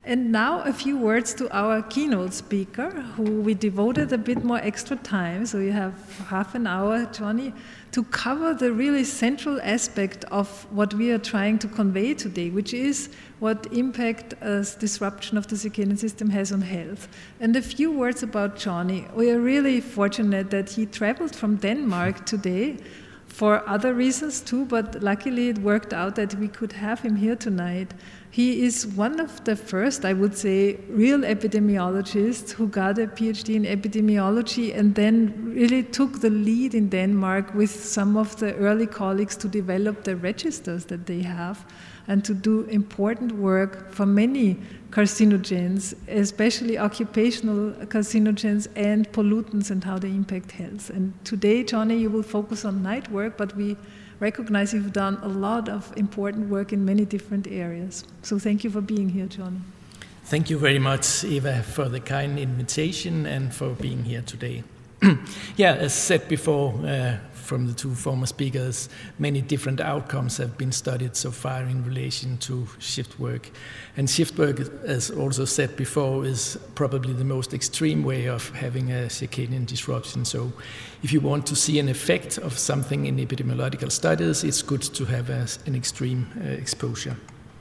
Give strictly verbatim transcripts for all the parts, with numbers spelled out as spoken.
And now a few words to our keynote speaker, who we devoted a bit more extra time, so you have half an hour, Johnny, to cover the really central aspect of what we are trying to convey today, which is what impact uh, disruption of the circadian system has on health. And a few words about Johnny. We are really fortunate that he traveled from Denmark today for other reasons too, but luckily it worked out that we could have him here tonight. He is one of the first, I would say, real epidemiologists who got a PhD in epidemiology and then really took the lead in Denmark with some of the early colleagues to develop the registers that they have and to do important work for many carcinogens, especially occupational carcinogens and pollutants and how they impact health. And today, Johnny, you will focus on night work, but we recognize you've done a lot of important work in many different areas. So thank you for being here, Johnny. Thank you very much, Eva, for the kind invitation and for being here today. Yeah, as said before uh, from the two former speakers, many different outcomes have been studied so far in relation to shift work. And shift work, as also said before, is probably the most extreme way of having a circadian disruption. So if you want to see an effect of something in epidemiological studies, it's good to have a, an extreme uh, exposure.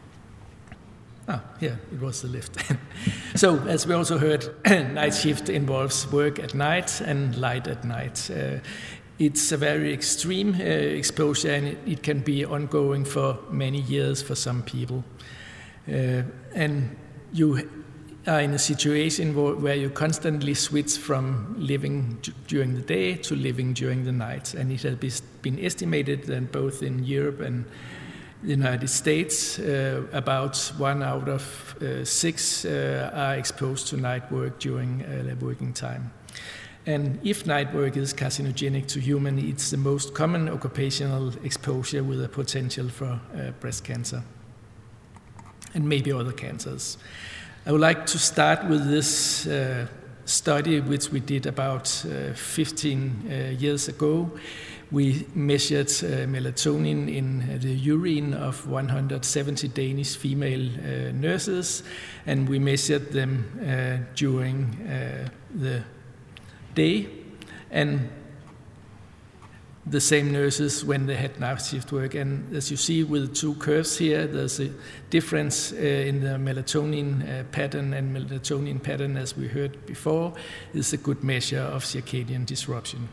Ah, yeah, it was the lift. So, as we also heard, night shift involves work at night and light at night. Uh, it's a very extreme uh, exposure, and it, it can be ongoing for many years for some people. Uh, and you are in a situation where, where you constantly switch from living d- during the day to living during the night. And it has been estimated that both in Europe and the United States, uh, about one out of uh, six uh, are exposed to night work during uh, their working time. And if night work is carcinogenic to human, it's the most common occupational exposure with a potential for uh, breast cancer and maybe other cancers. I would like to start with this uh, study which we did about uh, fifteen uh, years ago. We measured uh, melatonin in uh, the urine of one hundred seventy Danish female uh, nurses, and we measured them uh, during uh, the day, and the same nurses when they had night shift work. And as you see with the two curves here, there's a difference uh, in the melatonin uh, pattern, and melatonin pattern, as we heard before, is a good measure of circadian disruption.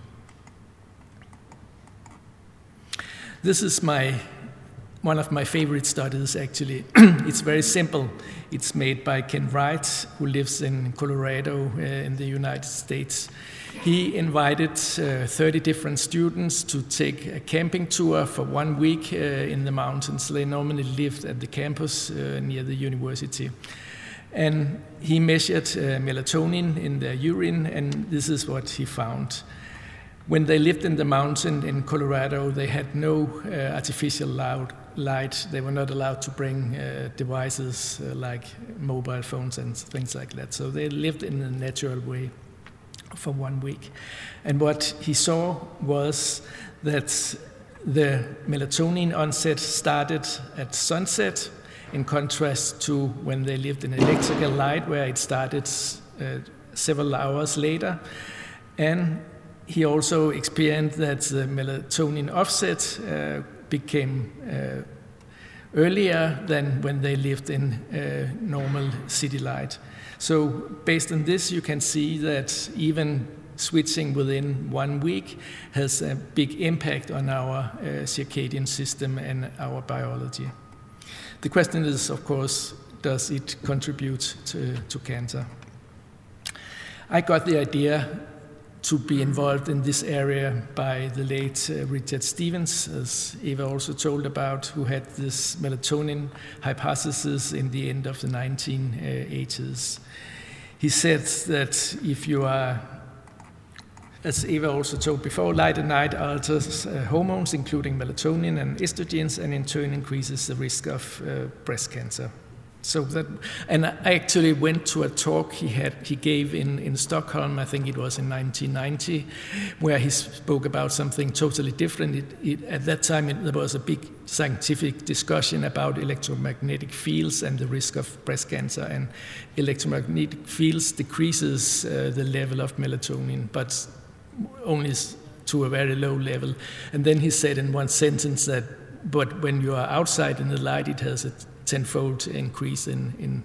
This is my one of my favorite studies, actually. It's very simple. It's made by Ken Wright, who lives in Colorado uh, in the United States. He invited uh, thirty different students to take a camping tour for one week uh, in the mountains. They normally lived at the campus uh, near the university. And he measured uh, melatonin in their urine, and this is what he found. When they lived in the mountain in Colorado, they had no uh, artificial loud light. They were not allowed to bring uh, devices uh, like mobile phones and things like that. So they lived in a natural way for one week. And what he saw was that the melatonin onset started at sunset, in contrast to when they lived in electrical light, where it started uh, several hours later. And he also experienced that the melatonin offset uh, became uh, earlier than when they lived in uh, normal city light. So based on this, you can see that even switching within one week has a big impact on our uh, circadian system and our biology. The question is, of course, does it contribute to, to cancer? I got the idea to be involved in this area by the late uh, Richard Stevens, as Eva also told about, who had this melatonin hypothesis in the end of the nineteen eighties. He said that if you are, as Eva also told before, light at night alters uh, hormones, including melatonin and estrogens, and in turn increases the risk of uh, breast cancer. So that, and I actually went to a talk he had he gave in, in Stockholm, I think it was in nineteen ninety, where he spoke about something totally different. It, it, at that time, it, there was a big scientific discussion about electromagnetic fields and the risk of breast cancer. And electromagnetic fields decreases uh, the level of melatonin, but only to a very low level. And then he said in one sentence that, but when you are outside in the light, it has a tenfold increase in, in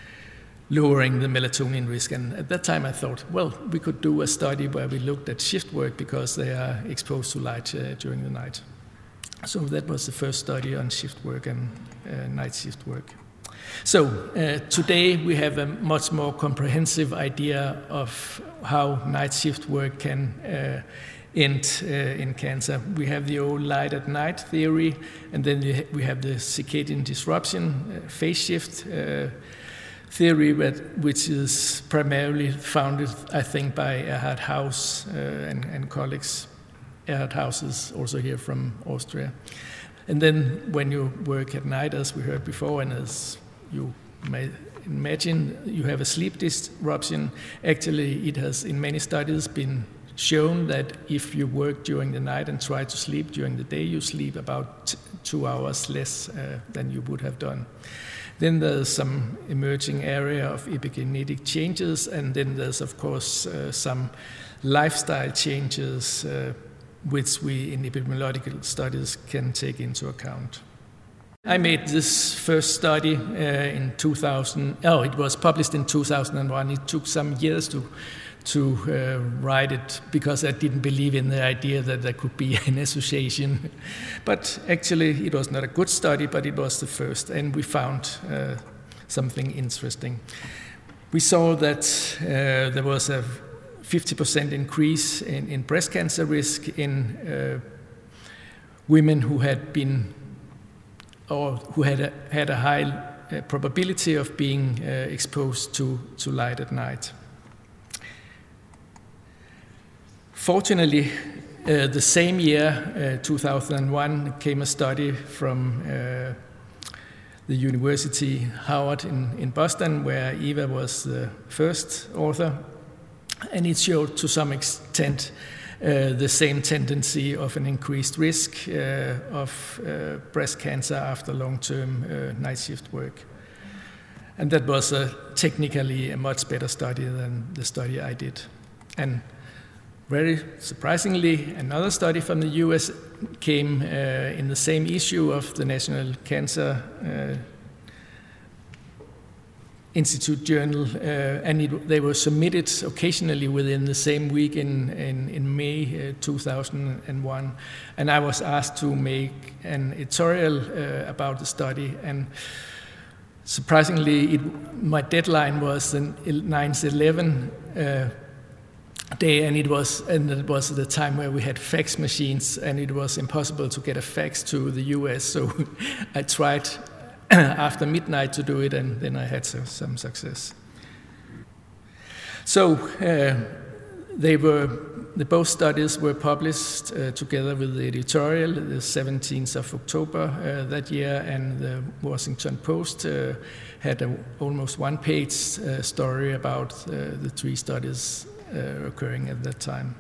lowering the melatonin risk. And at that time I thought, well, we could do a study where we looked at shift work because they are exposed to light uh, during the night. So that was the first study on shift work and uh, night shift work. So uh, today we have a much more comprehensive idea of how night shift work can uh, end uh, in cancer. We have the old light at night theory, and then we have the circadian disruption, uh, phase shift uh, theory, which is primarily founded, I think, by Erhard Haus uh, and, and colleagues. Erhard Haus is also here from Austria. And then when you work at night, as we heard before, and as you may imagine, you have a sleep disruption. Actually, it has in many studies been shown that if you work during the night and try to sleep during the day, you sleep about t- two hours less uh, than you would have done. Then there's some emerging area of epigenetic changes, and then there's, of course, uh, some lifestyle changes uh, which we in epidemiological studies can take into account. I made this first study uh, in two thousand. Oh, it was published in two thousand one. It took some years to to uh, write it because I didn't believe in the idea that there could be an association. But actually it was not a good study, but it was the first, and we found uh, something interesting. We saw that uh, there was a fifty percent increase in, in breast cancer risk in uh, women who had been or who had a, had a high uh, probability of being uh, exposed to, to light at night. Fortunately, uh, the same year, uh, two thousand one, came a study from uh, the University Howard in, in Boston, where Eva was the first author, and it showed to some extent uh, the same tendency of an increased risk uh, of uh, breast cancer after long-term uh, night shift work. And that was uh, technically a much better study than the study I did. And very surprisingly, another study from the U S came uh, in the same issue of the National Cancer uh, Institute Journal, uh, and it, they were submitted occasionally within the same week in, in, in May uh, two thousand one. And I was asked to make an editorial uh, about the study, and surprisingly, it, my deadline was the nine eleven uh, day, and it was and it was the time where we had fax machines, and it was impossible to get a fax to the U S. So I tried after midnight to do it, and then I had so, some success. So uh, they were the both studies were published uh, together with the editorial the seventeenth of October uh, that year, and the Washington Post uh, had a almost one-page uh, story about uh, the three studies Uh, occurring at that time.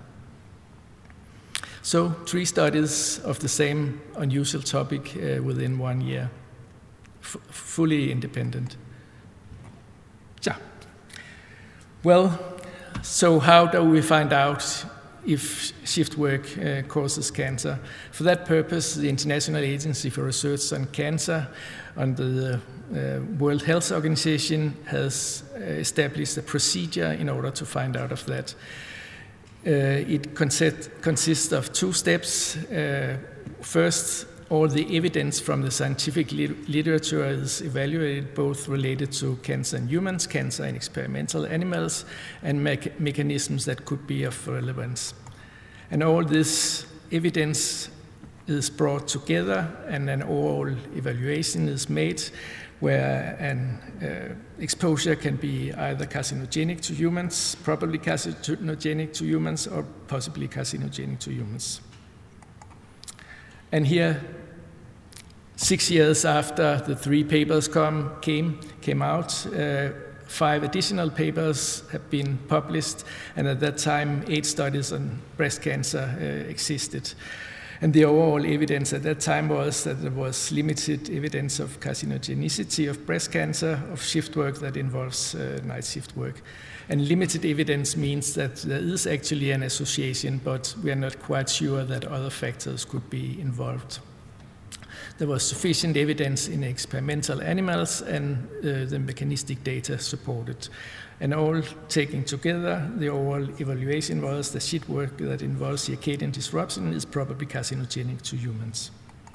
So three studies of the same unusual topic uh, within one year, F- fully independent. Yeah. Well, so how do we find out if shift work uh, causes cancer? For that purpose, the International Agency for Research on Cancer under the uh, World Health Organization has uh, established a procedure in order to find out of that. Uh, it consist, consists of two steps. Uh, first, all the evidence from the scientific li- literature is evaluated, both related to cancer in humans, cancer in experimental animals, and me- mechanisms that could be of relevance. And all this evidence is brought together, and an overall evaluation is made where an uh, exposure can be either carcinogenic to humans, probably carcinogenic to humans, or possibly carcinogenic to humans. And here, Six years after the three papers come, came, came out, uh, five additional papers have been published, and at that time, eight studies on breast cancer uh, existed. And the overall evidence at that time was that there was limited evidence of carcinogenicity of breast cancer, of shift work that involves uh, night shift work. And limited evidence means that there is actually an association, but we are not quite sure that other factors could be involved. There was sufficient evidence in experimental animals, and uh, the mechanistic data supported. And all taken together, the overall evaluation was that shift work that involves circadian disruption is probably carcinogenic to humans.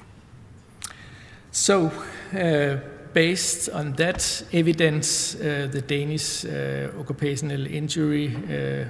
So, uh, based on that evidence, uh, the Danish uh, occupational injury uh,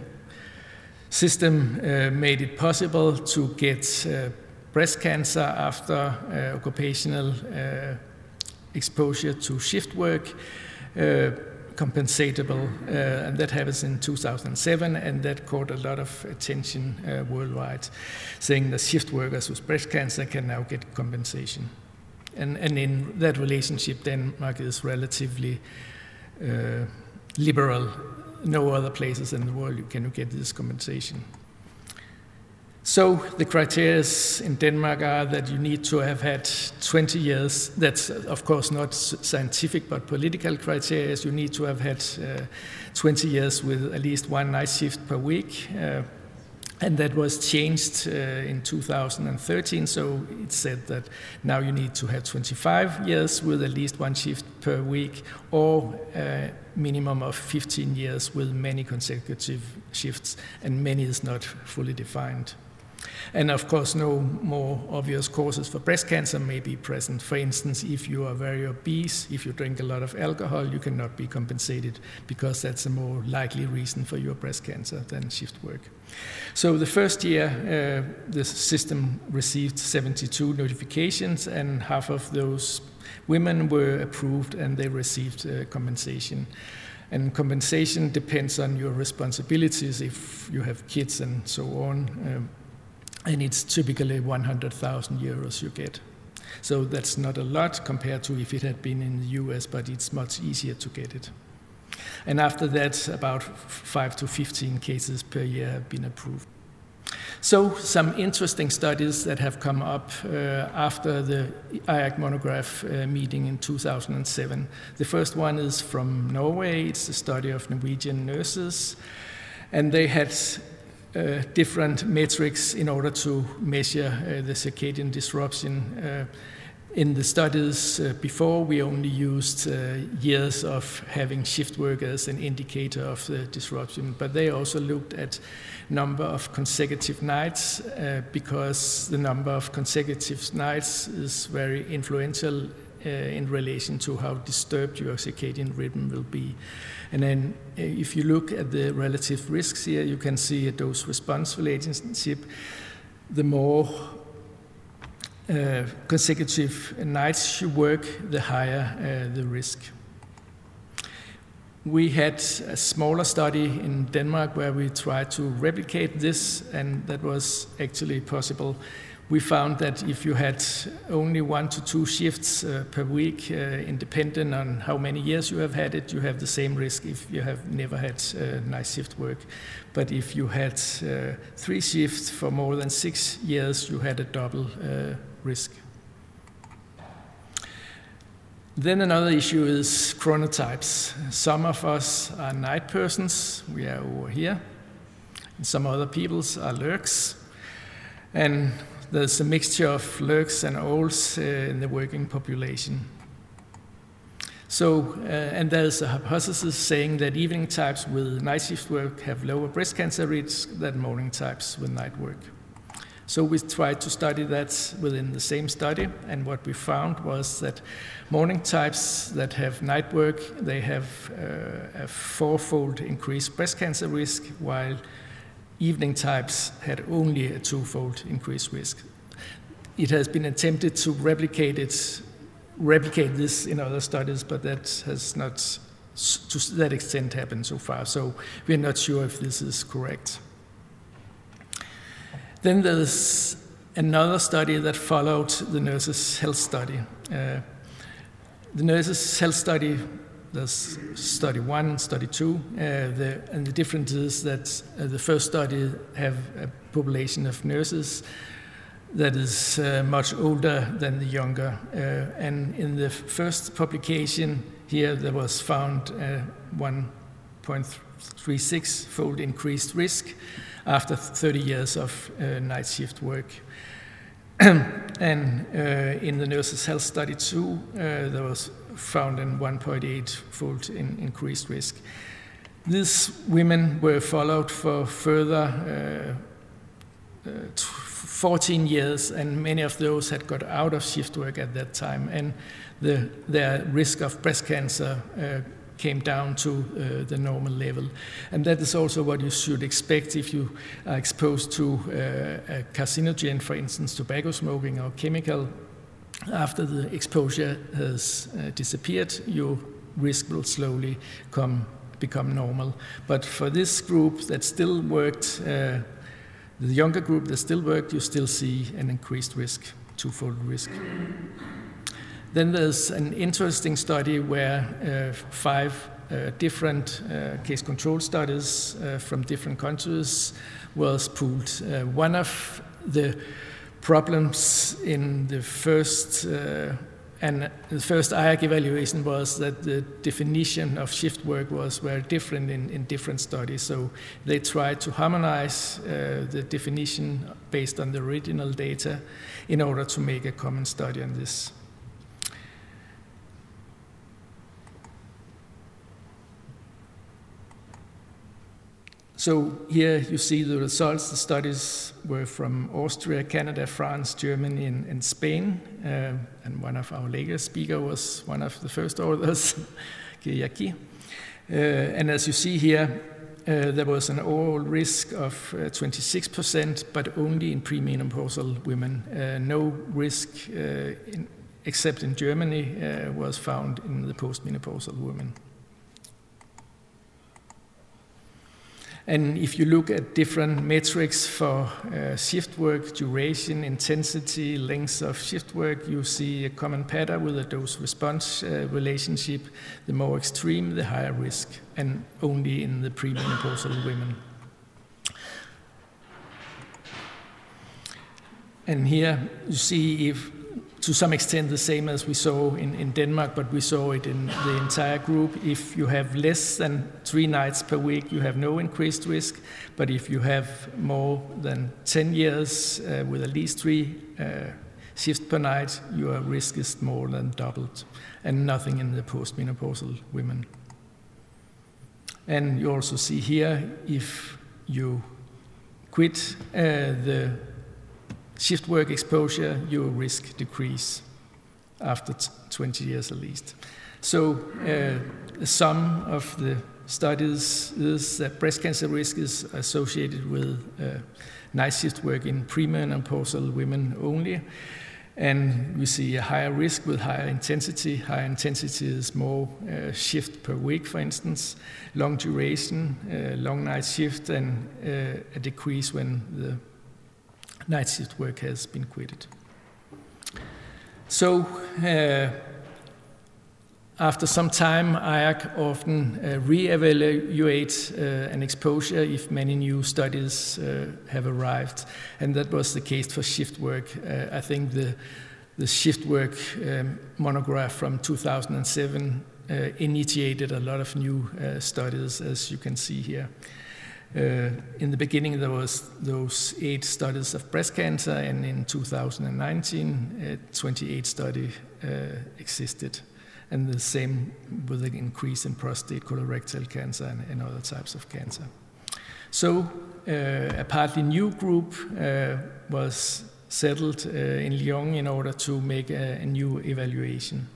system uh, made it possible to get uh, breast cancer after uh, occupational uh, exposure to shift work uh, compensatable, uh, and that happens in two thousand seven, and that caught a lot of attention uh, worldwide, saying that shift workers with breast cancer can now get compensation. And, and in that relationship, Denmark is relatively uh, liberal. No other places in the world you can get this compensation. So the criteria in Denmark are that you need to have had twenty years. That's of course not scientific but political criteria. You need to have had uh, twenty years with at least one night shift per week. Uh, and that was changed uh, in two thousand thirteen. So it said that now you need to have twenty-five years with at least one shift per week, or a minimum of fifteen years with many consecutive shifts, and many is not fully defined. And of course, no more obvious causes for breast cancer may be present. For instance, if you are very obese, if you drink a lot of alcohol, you cannot be compensated because that's a more likely reason for your breast cancer than shift work. So the first year, uh, the system received seventy-two notifications, and half of those women were approved and they received uh, compensation. And compensation depends on your responsibilities if you have kids and so on. Um, And it's typically one hundred thousand euros you get. So that's not a lot compared to if it had been in the U S, but it's much easier to get it. And after that, about five to fifteen cases per year have been approved. So some interesting studies that have come up uh, after the I A C monograph uh, meeting in two thousand seven. The first one is from Norway. It's a study of Norwegian nurses. And they had Uh, different metrics in order to measure uh, the circadian disruption. Uh, in the studies uh, before, we only used uh, years of having shift work as an indicator of the disruption, but they also looked at number of consecutive nights uh, because the number of consecutive nights is very influential uh, in relation to how disturbed your circadian rhythm will be. And then if you look at the relative risks here, you can see a dose-response relationship. The more uh, consecutive nights you work, the higher uh, the risk. We had a smaller study in Denmark where we tried to replicate this, and that was actually possible. We found that if you had only one to two shifts uh, per week, uh, independent on how many years you have had it, you have the same risk if you have never had uh, night shift work. But if you had uh, three shifts for more than six years, you had a double uh, risk. Then another issue is chronotypes. Some of us are night persons, we are over here, and some other peoples are lurks. And there's a mixture of lurks and olds uh, in the working population. So, uh, and there's a hypothesis saying that evening types with night shift work have lower breast cancer risk than morning types with night work. So we tried to study that within the same study, and what we found was that morning types that have night work, they have uh, a fourfold increased breast cancer risk, while evening types had only a twofold increased risk. It has been attempted to replicate it, replicate this in other studies, but that has not to that extent happened so far. So we're not sure if this is correct. Then there's another study that followed the nurses' health study. Uh, the nurses' health study, there's study one and study two, uh, the, and the difference is that uh, the first study have a population of nurses that is uh, much older than the younger. Uh, and in the first publication here, there was found uh, one point three six fold increased risk after thirty years of uh, night shift work. And uh, in the nurses' health study two, uh, there was found a one point eight fold in increased risk. These women were followed for further uh, uh, fourteen years, and many of those had got out of shift work at that time, and the, their risk of breast cancer uh, came down to uh, the normal level. And that is also what you should expect if you are exposed to uh, a carcinogen, for instance, tobacco smoking or chemical. After the exposure has uh, disappeared, your risk will slowly come, become normal. But for this group that still worked, uh, the younger group that still worked, you still see an increased risk, twofold risk. Then there's an interesting study where uh, five uh, different uh, case control studies uh, from different countries was pooled. Uh, one of the problems in the first uh, and the first I A C evaluation was that the definition of shift work was very different in, in different studies. So they tried to harmonize uh, the definition based on the original data in order to make a common study on this. So here you see the results. The studies were from Austria, Canada, France, Germany, and, and Spain. Uh, and one of our latest speakers was one of the first authors, Kyriaki. Uh, and as you see here, uh, there was an overall risk of uh, twenty-six percent, but only in premenopausal women. Uh, no risk, uh, in, except in Germany, uh, was found in the postmenopausal women. And if you look at different metrics for uh, shift work, duration, intensity, length of shift work, you see a common pattern with a dose-response uh, relationship. The more extreme, the higher risk, and only in the premenopausal women. And here you see, if to some extent the same as we saw in, in Denmark, but we saw it in the entire group. If you have less than three nights per week, you have no increased risk. But if you have more than ten years uh, with at least three uh, shifts per night, your risk is more than doubled, and nothing in the postmenopausal women. And you also see here, if you quit uh, the shift work exposure, your risk decrease after twenty years at least. So uh, the sum of the studies is that breast cancer risk is associated with uh, night shift work in premenopausal women only. And we see a higher risk with higher intensity. Higher intensity is more uh, shift per week, for instance, long duration, uh, long night shift, and uh, a decrease when the night shift work has been quitted. So, uh, after some time, I A C often uh, re-evaluate uh, an exposure if many new studies uh, have arrived, and that was the case for shift work. Uh, I think the, the shift work um, monograph from two thousand seven uh, initiated a lot of new uh, studies, as you can see here. Uh, in the beginning, there was those eight studies of breast cancer, and in two thousand nineteen, uh, twenty-eight studies uh, existed. And the same with the increase in prostate, colorectal cancer, and, and other types of cancer. So uh, a partly new group uh, was settled uh, in Lyon in order to make a, a new evaluation.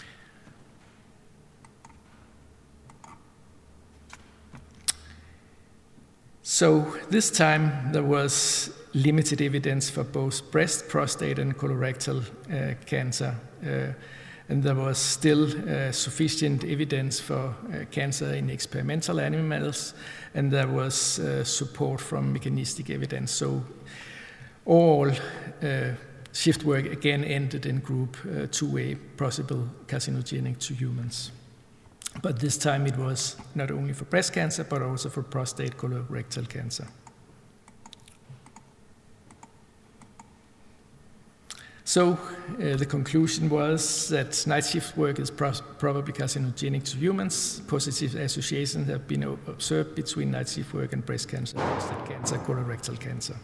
So this time there was limited evidence for both breast, prostate, and colorectal uh, cancer. Uh, and there was still uh, sufficient evidence for uh, cancer in experimental animals, and there was uh, support from mechanistic evidence. So All uh, shift work again ended in group uh, two A, possible carcinogenic to humans. But this time it was not only for breast cancer, but also for prostate colorectal cancer. So uh, the conclusion was that night shift work is pro probably carcinogenic to humans. Positive associations have been observed between night shift work and breast cancer, prostate cancer, colorectal cancer.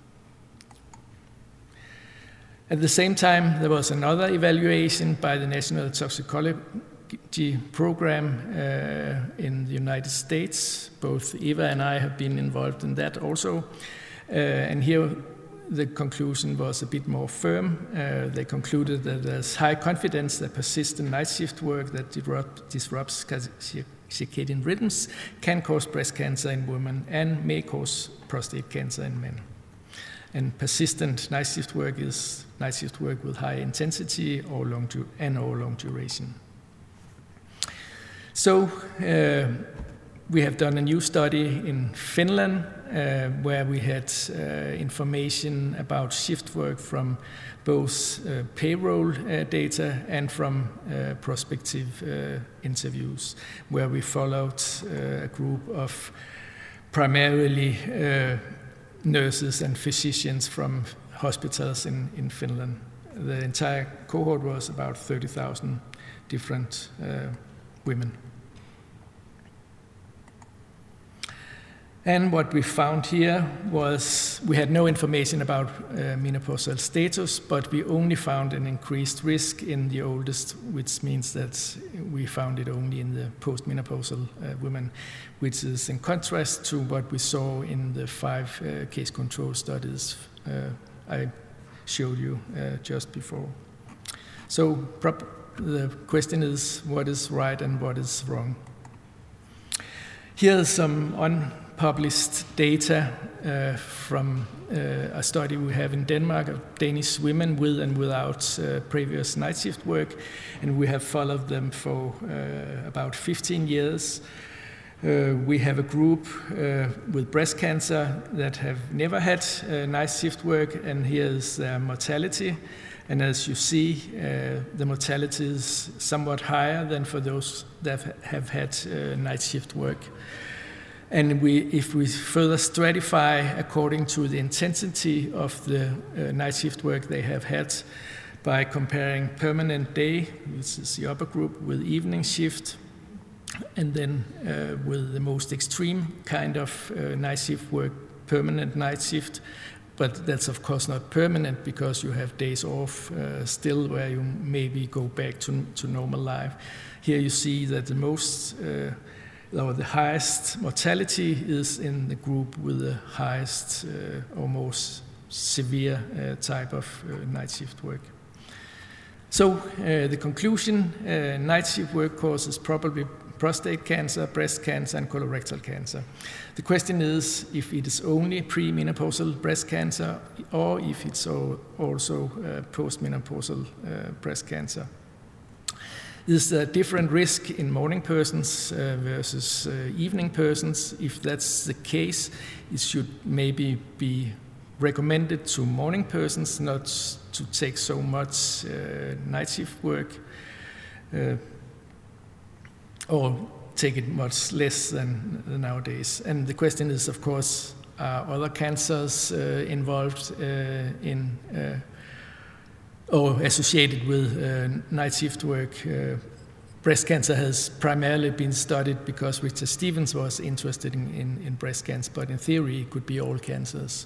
At the same time, there was another evaluation by the National Toxicology Program uh, in the United States. Both Eva and I have been involved in that also. Uh, and here the conclusion was a bit more firm. Uh, they concluded that there's high confidence that persistent night shift work that disrupt, disrupts circadian rhythms can cause breast cancer in women and may cause prostate cancer in men. And persistent night shift work is night shift work with high intensity or long and or long duration. So uh, we have done a new study in Finland uh, where we had uh, information about shift work from both uh, payroll uh, data and from uh, prospective uh, interviews, where we followed uh, a group of primarily uh, nurses and physicians from hospitals in, in Finland. The entire cohort was about thirty thousand different uh, women. And what we found here was we had no information about uh, menopausal status, but we only found an increased risk in the oldest, which means that we found it only in the postmenopausal uh, women, which is in contrast to what we saw in the five uh, case control studies uh, I showed you uh, just before. So the question is, what is right and what is wrong? Here's some unpublished data uh, from uh, a study we have in Denmark of Danish women with and without uh, previous night shift work, and we have followed them for uh, about fifteen years. Uh, we have a group uh, with breast cancer that have never had uh, night shift work, and here's their mortality. And as you see, uh, the mortality is somewhat higher than for those that have had uh, night shift work. And we, if we further stratify according to the intensity of the uh, night shift work they have had by comparing permanent day, which is the upper group, with evening shift, and then uh, with the most extreme kind of uh, night shift work, permanent night shift. But that's of course not permanent because you have days off uh, still where you maybe go back to, to normal life. Here you see that the most, uh, or the highest mortality is in the group with the highest uh, or most severe uh, type of uh, night shift work. So uh, the conclusion, uh, night shift work causes probably prostate cancer, breast cancer, and colorectal cancer. The question is if it is only premenopausal breast cancer or if it's also uh, postmenopausal uh, breast cancer. Is there a different risk in morning persons uh, versus uh, evening persons? If that's the case, it should maybe be recommended to morning persons not to take so much uh, night shift work. Uh, or take it much less than nowadays. And the question is, of course, are other cancers uh, involved uh, in uh, or associated with uh, night shift work? Uh, breast cancer has primarily been studied because Richard Stevens was interested in, in, in breast cancer, but in theory it could be all cancers.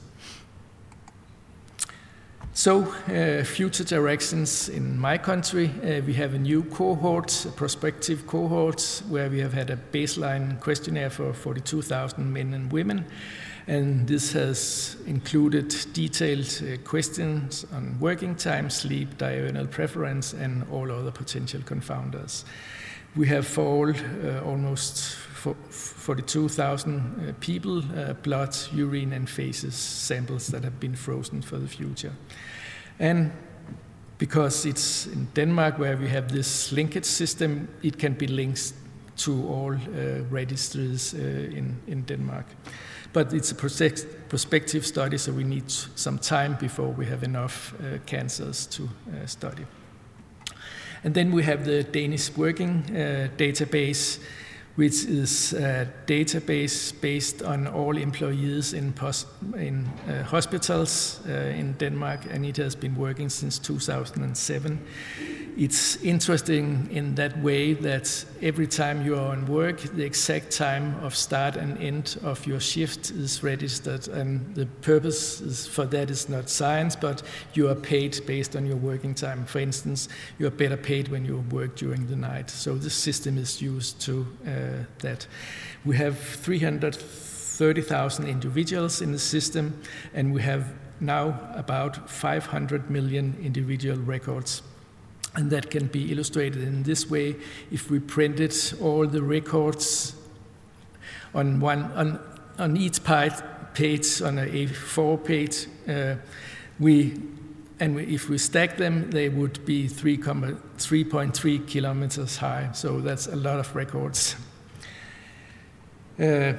So, uh, future directions in my country, uh, we have a new cohort, a prospective cohort, where we have had a baseline questionnaire for forty-two thousand men and women. And this has included detailed uh, questions on working time, sleep, diurnal preference, and all other potential confounders. We have for all uh, almost forty-two thousand uh, people, uh, blood, urine, and faces samples that have been frozen for the future. And because it's in Denmark where we have this linkage system, it can be linked to all uh, registries uh, in, in Denmark. But it's a prospective study, so we need some time before we have enough uh, cancers to uh, study. And then we have the Danish working uh, database, which is a database based on all employees in, pos in uh, hospitals uh, in Denmark, and it has been working since two thousand seven. It's interesting in that way that every time you are on work, the exact time of start and end of your shift is registered, and the purpose is for that is not science, but you are paid based on your working time. For instance, you are better paid when you work during the night. So this system is used to uh, that. We have three hundred thirty thousand individuals in the system, and we have now about five hundred million individual records. And that can be illustrated in this way. If we printed all the records on one on, on each page on a A four page, uh, we and we, if we stack them, they would be three point three kilometers high. So that's a lot of records. Uh,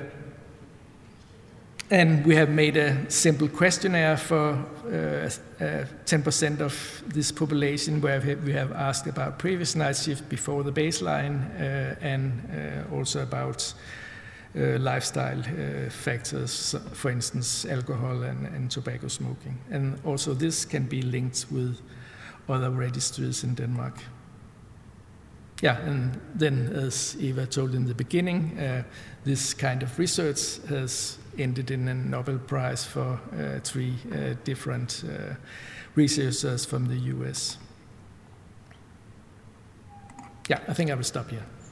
And we have made a simple questionnaire for uh, uh, ten percent of this population, where we have asked about previous night shift before the baseline, uh, and uh, also about uh, lifestyle uh, factors, for instance, alcohol and, and tobacco smoking. And also this can be linked with other registries in Denmark. Yeah, and then, as Eva told in the beginning, uh, this kind of research has ended in a Nobel Prize for uh, three uh, different uh, researchers from the U S. Yeah, I think I will stop here.